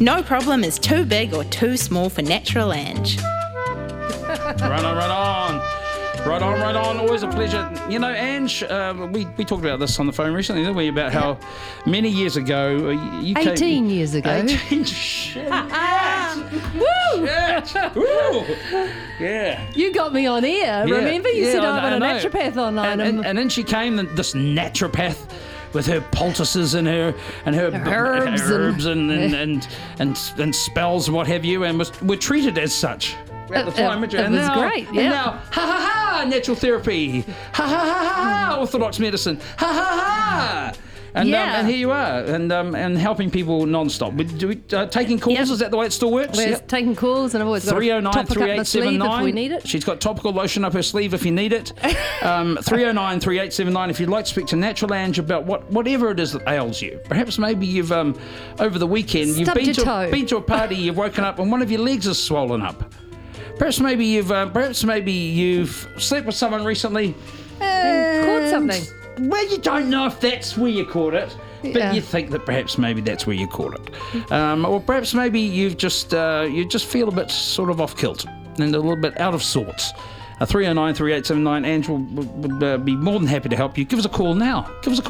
No problem is too big or too small for Natural Ange. Right on. Right on. Always a pleasure. You know, Ange, we talked about this on the phone recently, didn't we? About how many years ago you 18 years ago. 18. Shit. Woo! Shit. Woo! Yeah. You got me on air. Yeah. Remember? You said I I'm a know. naturopath online. And then she came, this naturopath, with her poultices and her herbs and spells and what have you, and were treated as such at the time. It was great, yeah. And now, natural therapy, orthodox medicine, And here you are, and helping people non-stop. Taking calls, Yep. Is that the way it still works? We're taking calls, and I've always got a topic up my sleeve if we need it. She's got topical lotion up her sleeve if you need it. 309-3879 if you'd like to speak to Natural Ange about whatever it is that ails you. Perhaps maybe you've, over the weekend, you've been to a party, you've woken up and one of your legs is swollen up. Perhaps maybe you've slept with someone recently And caught something. Well, you don't know if that's where you caught it, but you think that perhaps maybe that's where you caught it, or perhaps maybe you just feel a bit sort of off kilt and a little bit out of sorts. 309-3879. Ange would be more than happy to help you. Give us a call now.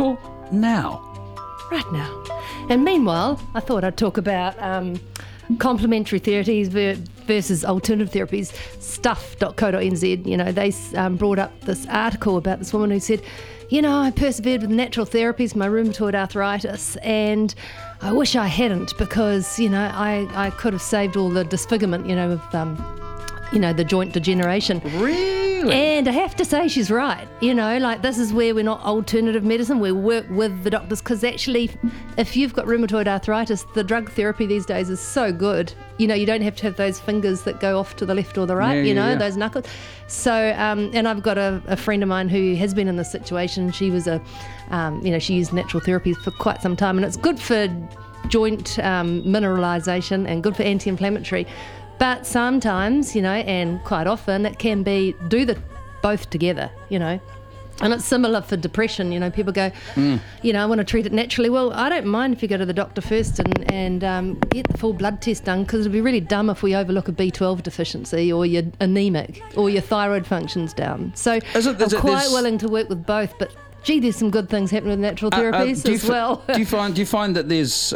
Right now. And meanwhile, I thought I'd talk about complementary therapies versus alternative therapies. Stuff.co.nz, they brought up this article about this woman who said, I persevered with natural therapies for my rheumatoid arthritis, and I wish I hadn't, because, I could have saved all the disfigurement, of the joint degeneration. Really? And I have to say she's right. This is where we're not alternative medicine. We work with the doctors, because actually, if you've got rheumatoid arthritis, the drug therapy these days is so good. You don't have to have those fingers that go off to the left or the right, those knuckles. So, and I've got a friend of mine who has been in this situation. She was she used natural therapies for quite some time, and it's good for joint mineralisation and good for anti-inflammatory. But sometimes, and quite often, it can be both together, And it's similar for depression. People go, I want to treat it naturally. Well, I don't mind if you go to the doctor first and get the full blood test done, because it'd be really dumb if we overlook a B12 deficiency, or you're anemic, or your thyroid function's down. So I'm quite willing to work with both, but gee, there's some good things happening with natural therapies as well. Do you find that there's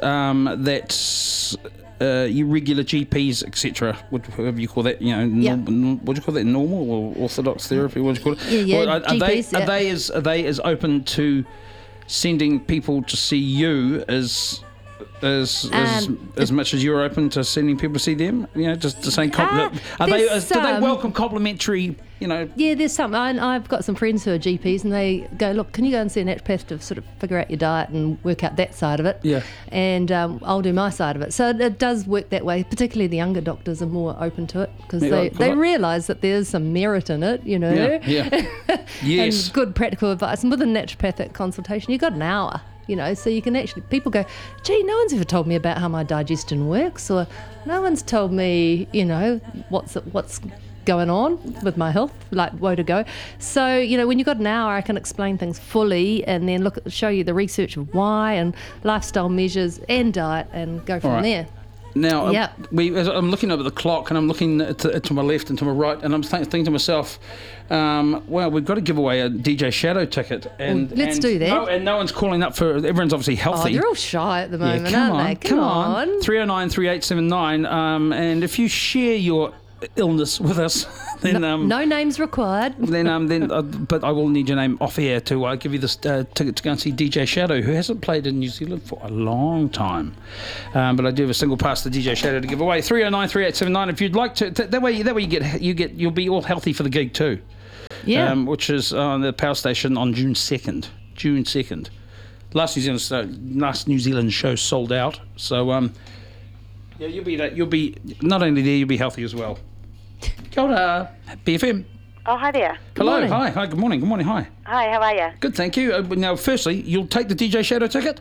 your regular GPs, etc., whatever you call that, what do you call that, normal or orthodox therapy? What do you call it? GPs, are they as open to sending people to see you as much as you're open to sending people to see them? Just to say, do they welcome complimentary? Yeah, there's some. I've got some friends who are GPs, and they go, look, can you go and see a naturopath to sort of figure out your diet and work out that side of it? Yeah. And I'll do my side of it. So it does work that way. Particularly the younger doctors are more open to it, because they realise that there's some merit in it, Yeah. Yes. And good practical advice. And with a naturopathic consultation, you've got an hour. So you can actually, people go, gee, no one's ever told me about how my digestion works, or no one's told me, what's going on with my health, like woe to go. So, when you've got an hour, I can explain things fully, and then show you the research of why, and lifestyle measures and diet, and go from there. Now, I'm looking up at the clock, and I'm looking to my left and to my right, and I'm thinking to myself, well, we've got to give away a DJ Shadow ticket. Let's do that. No one's calling up for, everyone's obviously healthy. Oh, they're all shy at the moment, aren't they? Come on. 309-3879, and if you share your illness with us, then no names required. But I will need your name off air to give you this ticket to go and see DJ Shadow, who hasn't played in New Zealand for a long time. But I do have a single pass to DJ Shadow to give away. 309-3879. If you'd like to, that way you'll be all healthy for the gig too. Yeah. Which is on the Power Station on June 2nd. Last New Zealand show sold out. So you'll be not only there, you'll be healthy as well. Kia ora, BFM. Oh, hi there. Hello, hi, good morning, hi. Hi, how are you? Good, thank you. Now, firstly, you'll take the DJ Shadow ticket?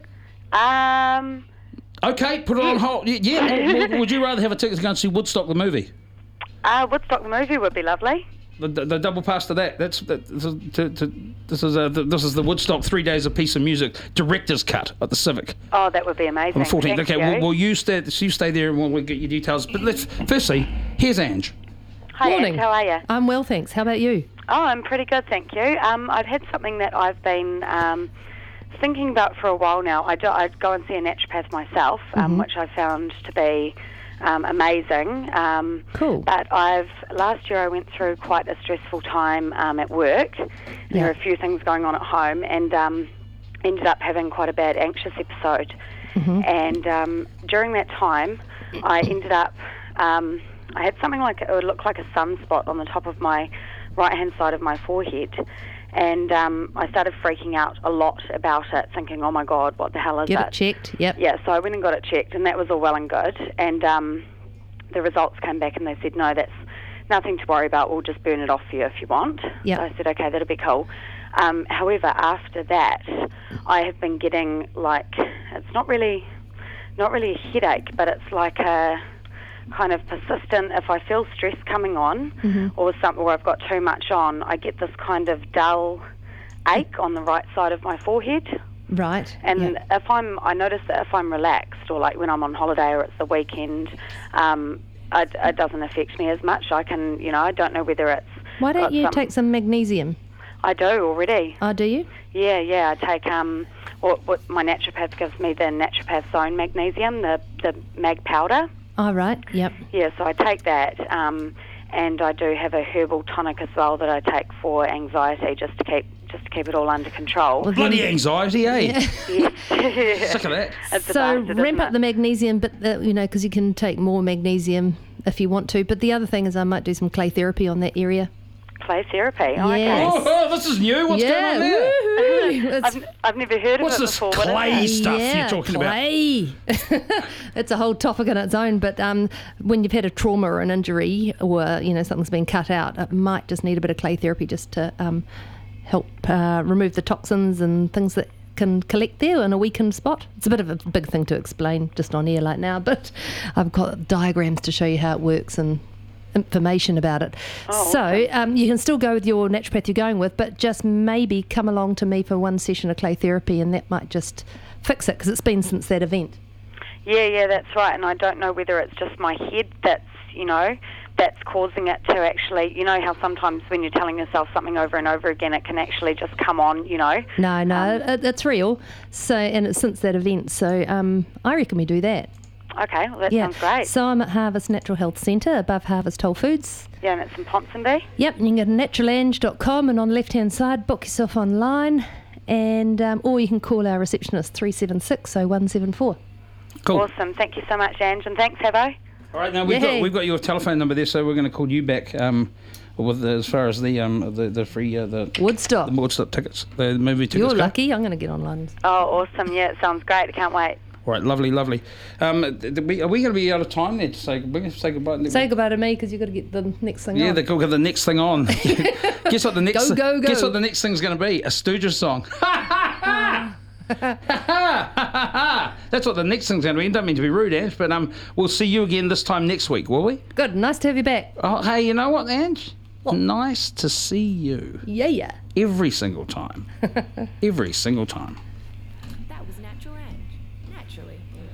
Okay, put it on hold. Yeah, would you rather have a ticket to go and see Woodstock the movie? Woodstock the movie would be lovely. The double pass to that. This is the Woodstock 3 Days of Peace and Music director's cut at the Civic. Oh, that would be amazing. On the 14th. Thank Okay, you. well, you stay there and we'll get your details. But firstly, here's Ange. Hi, Morning. Ange, how are you? I'm well, thanks. How about you? Oh, I'm pretty good, thank you. I've had something that I've been thinking about for a while now. I go and see a naturopath myself, which I found to be amazing. Cool. But last year I went through quite a stressful time at work. There were a few things going on at home, and ended up having quite a bad anxious episode. And during that time, I ended up I had something like it would look like a sunspot on the top of my right-hand side of my forehead. And I started freaking out a lot about it, thinking, oh my God, what the hell is Get it checked, yep. Yeah, so I went and got it checked, and that was all well and good. And the results came back and they said, no, that's nothing to worry about, we'll just burn it off for you if you want. Yep. So I said, okay, that'll be cool. However, after that, I have been getting it's not really a headache, but it's like a kind of persistent, if I feel stress coming on or something where I've got too much on, I get this kind of dull ache on the right side of my forehead. Right. And I notice that if I'm relaxed or like when I'm on holiday or it's the weekend, it doesn't affect me as much. I can, I don't know whether it's... Why don't you take some magnesium? I do already. Oh, do you? Yeah. I take what my naturopath gives me, the Naturopath's Own magnesium, the mag powder. Oh, right, yep. Yeah, so I take that, and I do have a herbal tonic as well that I take for anxiety, just to keep it all under control. Well, bloody anxiety, eh? Yes. Sick of that. It's a So bastard, ramp isn't up it? the magnesium, but because you can take more magnesium if you want to. But the other thing is I might do some clay therapy on that area. Clay therapy. Oh, Yes. okay. Oh, this is new. What's going on there? Woohoo! I've never heard What's of it this before. What is clay it? stuff you're talking about? clay. It's a whole topic on its own. But when you've had a trauma or an injury, or something's been cut out, it might just need a bit of clay therapy just to help remove the toxins and things that can collect there in a weakened spot. It's a bit of a big thing to explain just on air like now, but I've got diagrams to show you how it works and information about it. Oh, so you can still go with your naturopath you're going with, but just maybe come along to me for one session of clay therapy, and that might just fix it, because it's been since that event. Yeah, that's right. And I don't know whether it's just my head that's causing it to actually, how sometimes when you're telling yourself something over and over again, it can actually just come on, No, it's real. So, and it's since that event. So I reckon we do that. Okay, well, that sounds great. So I'm at Harvest Natural Health Centre above Harvest Whole Foods. Yeah, and it's in Ponsonby. Yep, and you can go to naturalange.com, and on the left-hand side, book yourself online, and or you can call our receptionist 376-0174. Cool. Awesome. Thank you so much, Ange, and thanks, Hevo. All right, now we've got your telephone number there, so we're going to call you back with as far as the free Woodstock. the Woodstock tickets, the movie tickets. You're go. lucky. I'm going to get online. Oh, awesome. Yeah, it sounds great. I can't wait. All right, lovely. Are we going to be out of time there to say goodbye? Say goodbye to me, because you've got to get the next thing Yeah, on. they've got the next thing on. Guess what the next Go. Guess what the next thing's going to be? A Stooges song. That's what the next thing's going to be. Don't mean to be rude, Ange, but we'll see you again this time next week, will we? Good. Nice to have you back. Oh, hey, you know what, Ange? Nice to see you. Yeah. Every single time. Every single time.